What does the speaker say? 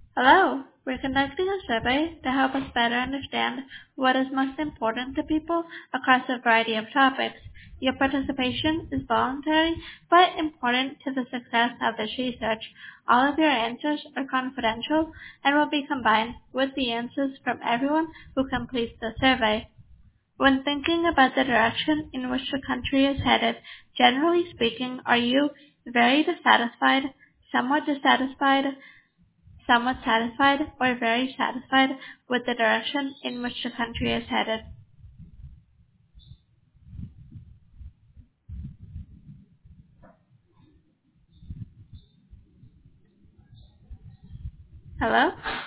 Hello, we're conducting a survey to help us better understand what is most important to people across a variety of topics. Your participation is voluntary but important to the success of this research. All of your answers are confidential and will be combined with the answers from everyone who completes the survey. When thinking about the direction in which the country is headed, generally speaking, are you very dissatisfied, somewhat dissatisfied, somewhat satisfied, or very satisfied with the direction in which the country is headed? Hello?